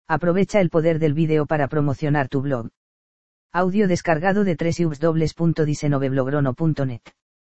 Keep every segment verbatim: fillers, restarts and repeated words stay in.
Aprovecha el poder del vídeo para promocionar tu blog. Audio descargado de doble u doble u doble u punto diseñoveblogro punto net.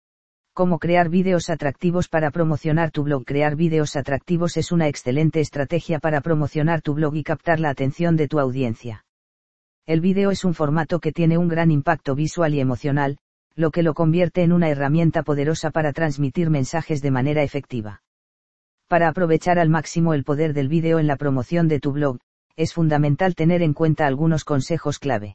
Cómo crear vídeos atractivos para promocionar tu blog. Crear vídeos atractivos es una excelente estrategia para promocionar tu blog y captar la atención de tu audiencia. El vídeo es un formato que tiene un gran impacto visual y emocional, lo que lo convierte en una herramienta poderosa para transmitir mensajes de manera efectiva. Para aprovechar al máximo el poder del vídeo en la promoción de tu blog, es fundamental tener en cuenta algunos consejos clave.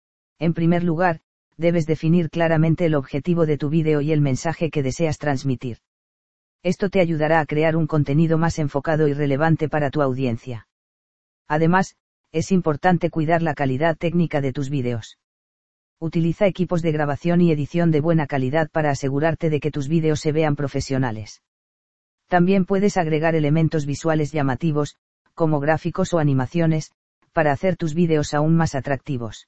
En primer lugar, debes definir claramente el objetivo de tu vídeo y el mensaje que deseas transmitir. Esto te ayudará a crear un contenido más enfocado y relevante para tu audiencia. Además, es importante cuidar la calidad técnica de tus vídeos. Utiliza equipos de grabación y edición de buena calidad para asegurarte de que tus vídeos se vean profesionales. También puedes agregar elementos visuales llamativos, como gráficos o animaciones, para hacer tus vídeos aún más atractivos.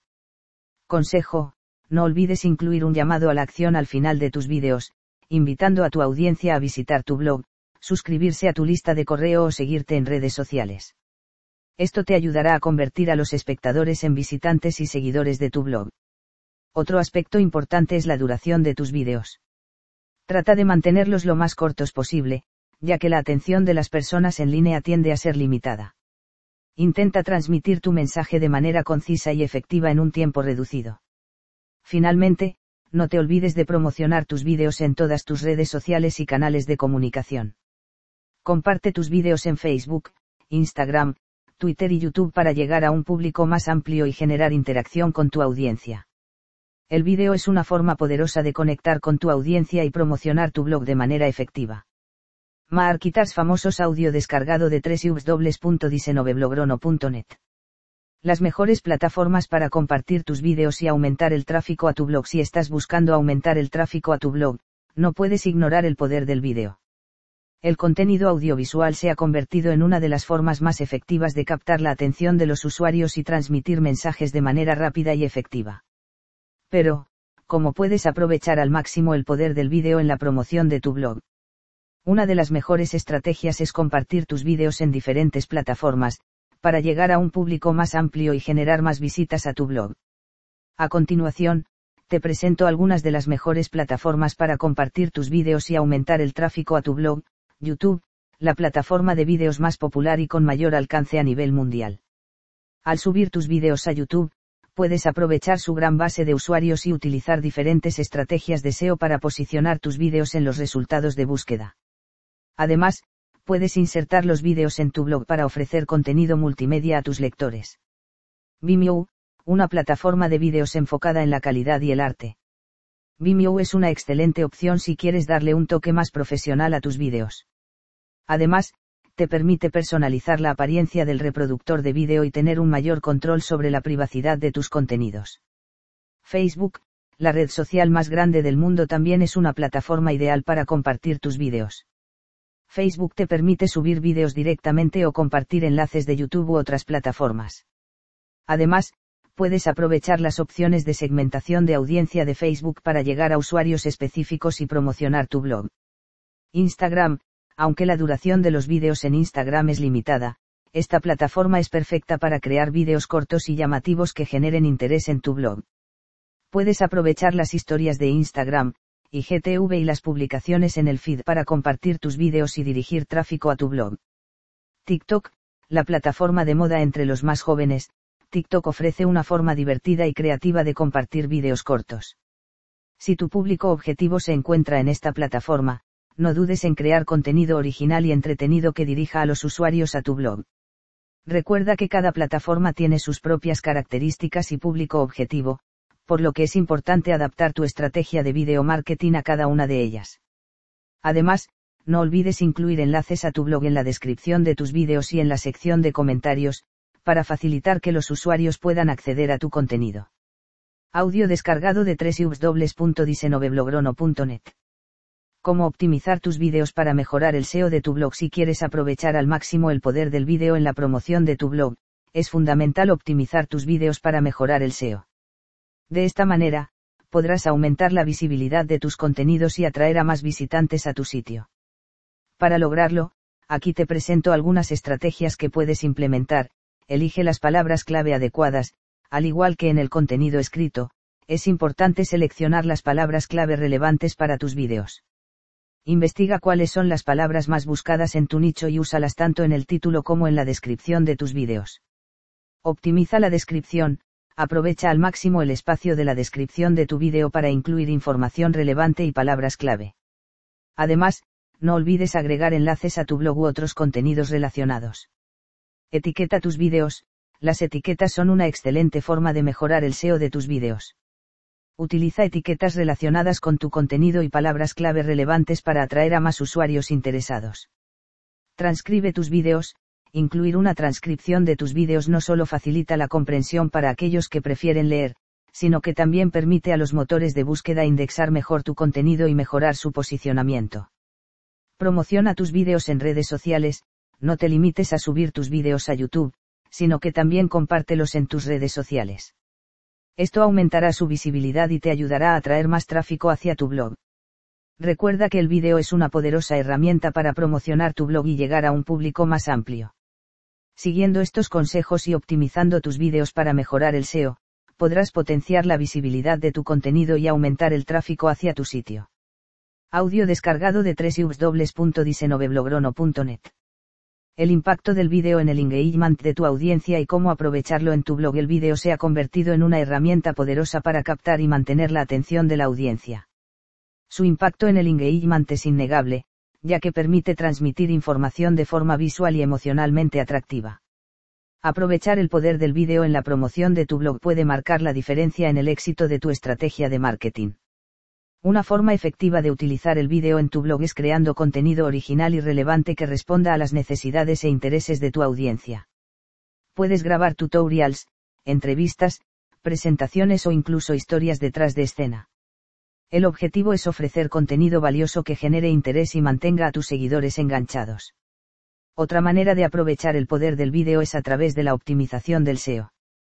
Consejo: no olvides incluir un llamado a la acción al final de tus vídeos, invitando a tu audiencia a visitar tu blog, suscribirse a tu lista de correo o seguirte en redes sociales. Esto te ayudará a convertir a los espectadores en visitantes y seguidores de tu blog. Otro aspecto importante es la duración de tus vídeos. Trata de mantenerlos lo más cortos posible, ya que la atención de las personas en línea tiende a ser limitada. Intenta transmitir tu mensaje de manera concisa y efectiva en un tiempo reducido. Finalmente, no te olvides de promocionar tus vídeos en todas tus redes sociales y canales de comunicación. Comparte tus vídeos en Facebook, Instagram, Twitter y YouTube para llegar a un público más amplio y generar interacción con tu audiencia. El vídeo es una forma poderosa de conectar con tu audiencia y promocionar tu blog de manera efectiva. Marketers famosos. Audio descargado de doble u doble u doble u punto diseñoveblogro punto net. Las mejores plataformas para compartir tus vídeos y aumentar el tráfico a tu blog. Si estás buscando aumentar el tráfico a tu blog, no puedes ignorar el poder del vídeo. El contenido audiovisual se ha convertido en una de las formas más efectivas de captar la atención de los usuarios y transmitir mensajes de manera rápida y efectiva. Pero, ¿cómo puedes aprovechar al máximo el poder del vídeo en la promoción de tu blog? Una de las mejores estrategias es compartir tus vídeos en diferentes plataformas, para llegar a un público más amplio y generar más visitas a tu blog. A continuación, te presento algunas de las mejores plataformas para compartir tus vídeos y aumentar el tráfico a tu blog. YouTube, la plataforma de vídeos más popular y con mayor alcance a nivel mundial. Al subir tus vídeos a YouTube, puedes aprovechar su gran base de usuarios y utilizar diferentes estrategias de S E O para posicionar tus vídeos en los resultados de búsqueda. Además, puedes insertar los vídeos en tu blog para ofrecer contenido multimedia a tus lectores. Vimeo, una plataforma de vídeos enfocada en la calidad y el arte. Vimeo es una excelente opción si quieres darle un toque más profesional a tus vídeos. Además, te permite personalizar la apariencia del reproductor de vídeo y tener un mayor control sobre la privacidad de tus contenidos. Facebook, la red social más grande del mundo, también es una plataforma ideal para compartir tus vídeos. Facebook te permite subir vídeos directamente o compartir enlaces de YouTube u otras plataformas. Además, puedes aprovechar las opciones de segmentación de audiencia de Facebook para llegar a usuarios específicos y promocionar tu blog. Instagram, aunque la duración de los vídeos en Instagram es limitada, esta plataforma es perfecta para crear vídeos cortos y llamativos que generen interés en tu blog. Puedes aprovechar las historias de Instagram, I G T V y las publicaciones en el feed para compartir tus vídeos y dirigir tráfico a tu blog. TikTok, la plataforma de moda entre los más jóvenes, TikTok ofrece una forma divertida y creativa de compartir vídeos cortos. Si tu público objetivo se encuentra en esta plataforma, no dudes en crear contenido original y entretenido que dirija a los usuarios a tu blog. Recuerda que cada plataforma tiene sus propias características y público objetivo, por lo que es importante adaptar tu estrategia de video marketing a cada una de ellas. Además, no olvides incluir enlaces a tu blog en la descripción de tus vídeos y en la sección de comentarios, para facilitar que los usuarios puedan acceder a tu contenido. Audio descargado de doble u doble u doble u punto diseñoveblogro punto net. Cómo optimizar tus vídeos para mejorar el S E O de tu blog. Si quieres aprovechar al máximo el poder del vídeo en la promoción de tu blog, es fundamental optimizar tus vídeos para mejorar el S E O. De esta manera, podrás aumentar la visibilidad de tus contenidos y atraer a más visitantes a tu sitio. Para lograrlo, aquí te presento algunas estrategias que puedes implementar, elige las palabras clave adecuadas. Al igual que en el contenido escrito, es importante seleccionar las palabras clave relevantes para tus vídeos. Investiga cuáles son las palabras más buscadas en tu nicho y úsalas tanto en el título como en la descripción de tus vídeos. Optimiza la descripción. Aprovecha al máximo el espacio de la descripción de tu vídeo para incluir información relevante y palabras clave. Además, no olvides agregar enlaces a tu blog u otros contenidos relacionados. Etiqueta tus vídeos. Las etiquetas son una excelente forma de mejorar el S E O de tus vídeos. Utiliza etiquetas relacionadas con tu contenido y palabras clave relevantes para atraer a más usuarios interesados. Transcribe tus vídeos. Incluir una transcripción de tus vídeos no solo facilita la comprensión para aquellos que prefieren leer, sino que también permite a los motores de búsqueda indexar mejor tu contenido y mejorar su posicionamiento. Promociona tus vídeos en redes sociales. No te limites a subir tus vídeos a YouTube, sino que también compártelos en tus redes sociales. Esto aumentará su visibilidad y te ayudará a atraer más tráfico hacia tu blog. Recuerda que el vídeo es una poderosa herramienta para promocionar tu blog y llegar a un público más amplio. Siguiendo estos consejos y optimizando tus vídeos para mejorar el S E O, podrás potenciar la visibilidad de tu contenido y aumentar el tráfico hacia tu sitio. Audio descargado de doble u doble u doble u punto diecinueve blogrono punto net. El impacto del vídeo en el engagement de tu audiencia y cómo aprovecharlo en tu blog. El vídeo se ha convertido en una herramienta poderosa para captar y mantener la atención de la audiencia. Su impacto en el engagement es innegable, ya que permite transmitir información de forma visual y emocionalmente atractiva. Aprovechar el poder del vídeo en la promoción de tu blog puede marcar la diferencia en el éxito de tu estrategia de marketing. Una forma efectiva de utilizar el vídeo en tu blog es creando contenido original y relevante que responda a las necesidades e intereses de tu audiencia. Puedes grabar tutorials, entrevistas, presentaciones o incluso historias detrás de escena. El objetivo es ofrecer contenido valioso que genere interés y mantenga a tus seguidores enganchados. Otra manera de aprovechar el poder del vídeo es a través de la optimización del S E O.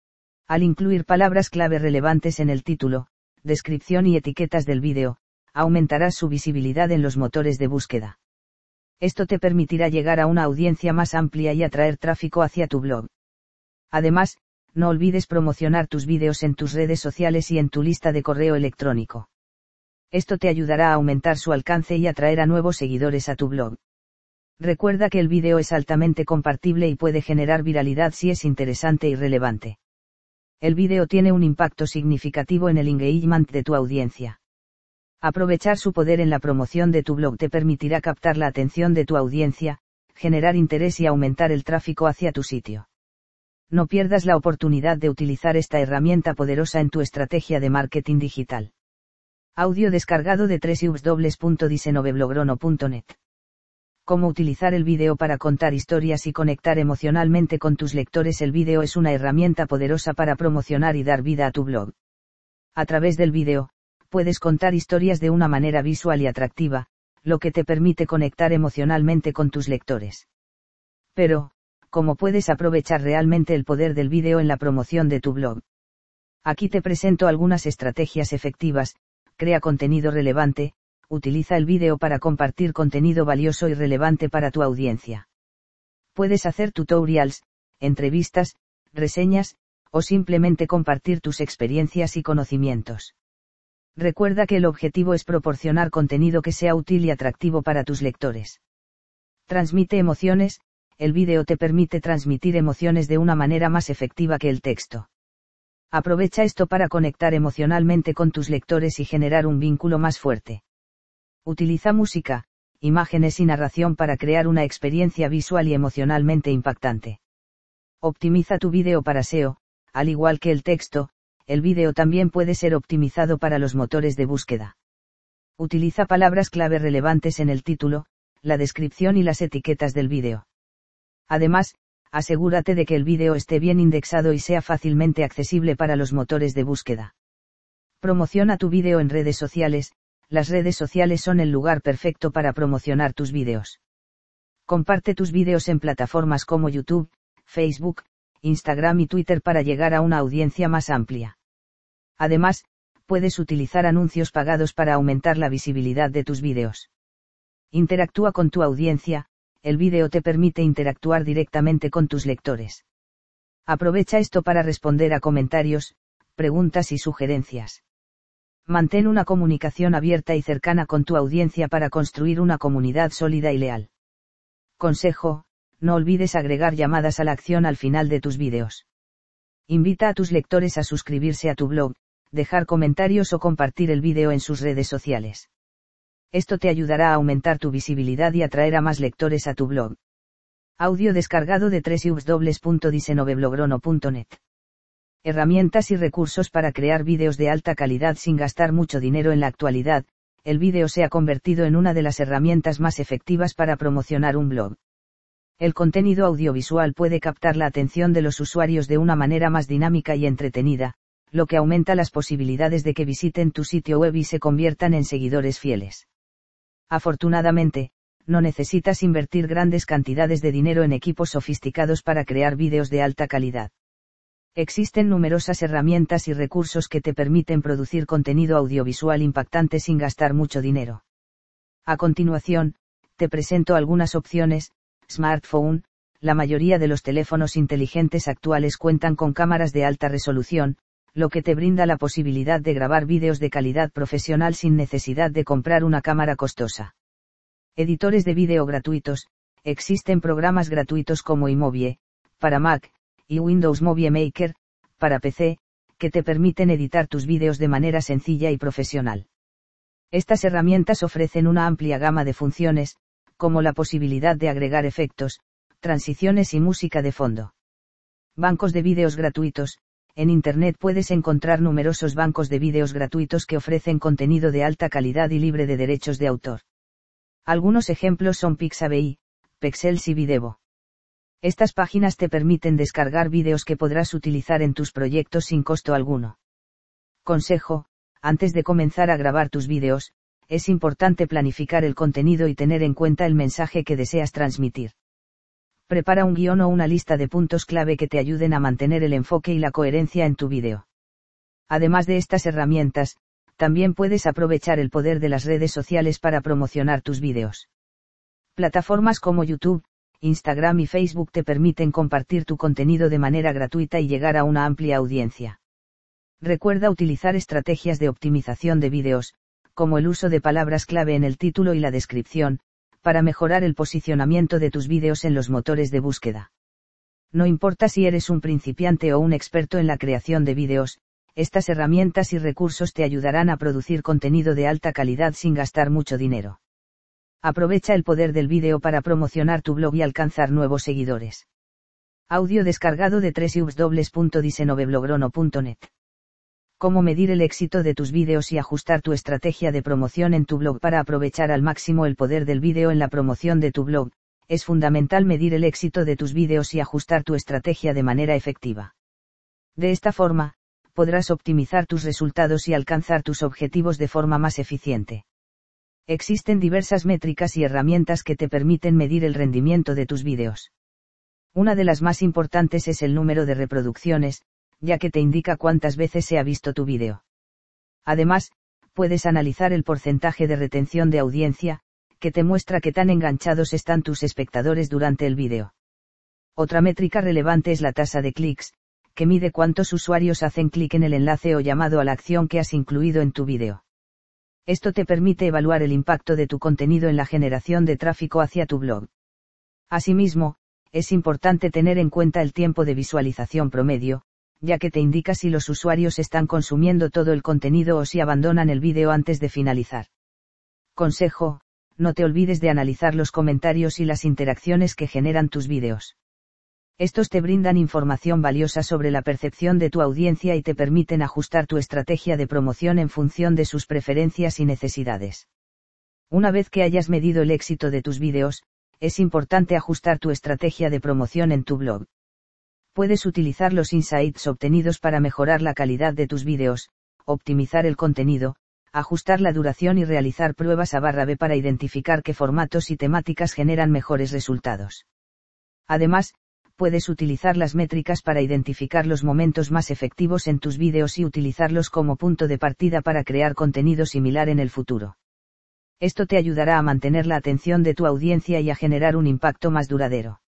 Al incluir palabras clave relevantes en el título, descripción y etiquetas del vídeo, aumentarás su visibilidad en los motores de búsqueda. Esto te permitirá llegar a una audiencia más amplia y atraer tráfico hacia tu blog. Además, no olvides promocionar tus vídeos en tus redes sociales y en tu lista de correo electrónico. Esto te ayudará a aumentar su alcance y atraer a nuevos seguidores a tu blog. Recuerda que el vídeo es altamente compartible y puede generar viralidad si es interesante y relevante. El vídeo tiene un impacto significativo en el engagement de tu audiencia. Aprovechar su poder en la promoción de tu blog te permitirá captar la atención de tu audiencia, generar interés y aumentar el tráfico hacia tu sitio. No pierdas la oportunidad de utilizar esta herramienta poderosa en tu estrategia de marketing digital. Audio descargado de doble u doble u doble u punto diecinueve blogrono punto net. Cómo utilizar el vídeo para contar historias y conectar emocionalmente con tus lectores. El vídeo es una herramienta poderosa para promocionar y dar vida a tu blog. A través del vídeo, puedes contar historias de una manera visual y atractiva, lo que te permite conectar emocionalmente con tus lectores. Pero, ¿cómo puedes aprovechar realmente el poder del vídeo en la promoción de tu blog? Aquí te presento algunas estrategias efectivas. Crea contenido relevante. Utiliza el vídeo para compartir contenido valioso y relevante para tu audiencia. Puedes hacer tutorials, entrevistas, reseñas, o simplemente compartir tus experiencias y conocimientos. Recuerda que el objetivo es proporcionar contenido que sea útil y atractivo para tus lectores. Transmite emociones. El vídeo te permite transmitir emociones de una manera más efectiva que el texto. Aprovecha esto para conectar emocionalmente con tus lectores y generar un vínculo más fuerte. Utiliza música, imágenes y narración para crear una experiencia visual y emocionalmente impactante. Optimiza tu vídeo para S E O. Al igual que el texto, el vídeo también puede ser optimizado para los motores de búsqueda. Utiliza palabras clave relevantes en el título, la descripción y las etiquetas del vídeo. Además, asegúrate de que el vídeo esté bien indexado y sea fácilmente accesible para los motores de búsqueda. Promociona tu vídeo en redes sociales. Las redes sociales son el lugar perfecto para promocionar tus vídeos. Comparte tus vídeos en plataformas como YouTube, Facebook, Instagram y Twitter para llegar a una audiencia más amplia. Además, puedes utilizar anuncios pagados para aumentar la visibilidad de tus vídeos. Interactúa con tu audiencia. El vídeo te permite interactuar directamente con tus lectores. Aprovecha esto para responder a comentarios, preguntas y sugerencias. Mantén una comunicación abierta y cercana con tu audiencia para construir una comunidad sólida y leal. Consejo: no olvides agregar llamadas a la acción al final de tus vídeos. Invita a tus lectores a suscribirse a tu blog, dejar comentarios o compartir el vídeo en sus redes sociales. Esto te ayudará a aumentar tu visibilidad y atraer a más lectores a tu blog. Audio descargado de doble u doble u doble u punto diecinueve blogrono punto net. Herramientas y recursos para crear vídeos de alta calidad sin gastar mucho dinero. En la actualidad, el vídeo se ha convertido en una de las herramientas más efectivas para promocionar un blog. El contenido audiovisual puede captar la atención de los usuarios de una manera más dinámica y entretenida, lo que aumenta las posibilidades de que visiten tu sitio web y se conviertan en seguidores fieles. Afortunadamente, no necesitas invertir grandes cantidades de dinero en equipos sofisticados para crear vídeos de alta calidad. Existen numerosas herramientas y recursos que te permiten producir contenido audiovisual impactante sin gastar mucho dinero. A continuación, te presento algunas opciones. Smartphone: la mayoría de los teléfonos inteligentes actuales cuentan con cámaras de alta resolución, lo que te brinda la posibilidad de grabar vídeos de calidad profesional sin necesidad de comprar una cámara costosa. Editores de vídeo gratuitos: existen programas gratuitos como iMovie, para Mac, y Windows Movie Maker, para P C, que te permiten editar tus vídeos de manera sencilla y profesional. Estas herramientas ofrecen una amplia gama de funciones, como la posibilidad de agregar efectos, transiciones y música de fondo. Bancos de vídeos gratuitos: en Internet puedes encontrar numerosos bancos de vídeos gratuitos que ofrecen contenido de alta calidad y libre de derechos de autor. Algunos ejemplos son Pixabay, Pexels y Videvo. Estas páginas te permiten descargar vídeos que podrás utilizar en tus proyectos sin costo alguno. Consejo: antes de comenzar a grabar tus vídeos, es importante planificar el contenido y tener en cuenta el mensaje que deseas transmitir. Prepara un guión o una lista de puntos clave que te ayuden a mantener el enfoque y la coherencia en tu vídeo. Además de estas herramientas, también puedes aprovechar el poder de las redes sociales para promocionar tus vídeos. Plataformas como YouTube, Instagram y Facebook te permiten compartir tu contenido de manera gratuita y llegar a una amplia audiencia. Recuerda utilizar estrategias de optimización de vídeos, como el uso de palabras clave en el título y la descripción, para mejorar el posicionamiento de tus vídeos en los motores de búsqueda. No importa si eres un principiante o un experto en la creación de vídeos, estas herramientas y recursos te ayudarán a producir contenido de alta calidad sin gastar mucho dinero. Aprovecha el poder del vídeo para promocionar tu blog y alcanzar nuevos seguidores. Audio descargado de doble u doble u doble u punto diecinueve blogrono punto net. Cómo medir el éxito de tus vídeos y ajustar tu estrategia de promoción en tu blog. Para aprovechar al máximo el poder del vídeo en la promoción de tu blog, es fundamental medir el éxito de tus vídeos y ajustar tu estrategia de manera efectiva. De esta forma, podrás optimizar tus resultados y alcanzar tus objetivos de forma más eficiente. Existen diversas métricas y herramientas que te permiten medir el rendimiento de tus vídeos. Una de las más importantes es el número de reproducciones, ya que te indica cuántas veces se ha visto tu vídeo. Además, puedes analizar el porcentaje de retención de audiencia, que te muestra qué tan enganchados están tus espectadores durante el vídeo. Otra métrica relevante es la tasa de clics, que mide cuántos usuarios hacen clic en el enlace o llamado a la acción que has incluido en tu vídeo. Esto te permite evaluar el impacto de tu contenido en la generación de tráfico hacia tu blog. Asimismo, es importante tener en cuenta el tiempo de visualización promedio, ya que te indica si los usuarios están consumiendo todo el contenido o si abandonan el vídeo antes de finalizar. Consejo: no te olvides de analizar los comentarios y las interacciones que generan tus vídeos. Estos te brindan información valiosa sobre la percepción de tu audiencia y te permiten ajustar tu estrategia de promoción en función de sus preferencias y necesidades. Una vez que hayas medido el éxito de tus vídeos, es importante ajustar tu estrategia de promoción en tu blog. Puedes utilizar los insights obtenidos para mejorar la calidad de tus vídeos, optimizar el contenido, ajustar la duración y realizar pruebas A barra B para identificar qué formatos y temáticas generan mejores resultados. Además, puedes utilizar las métricas para identificar los momentos más efectivos en tus vídeos y utilizarlos como punto de partida para crear contenido similar en el futuro. Esto te ayudará a mantener la atención de tu audiencia y a generar un impacto más duradero.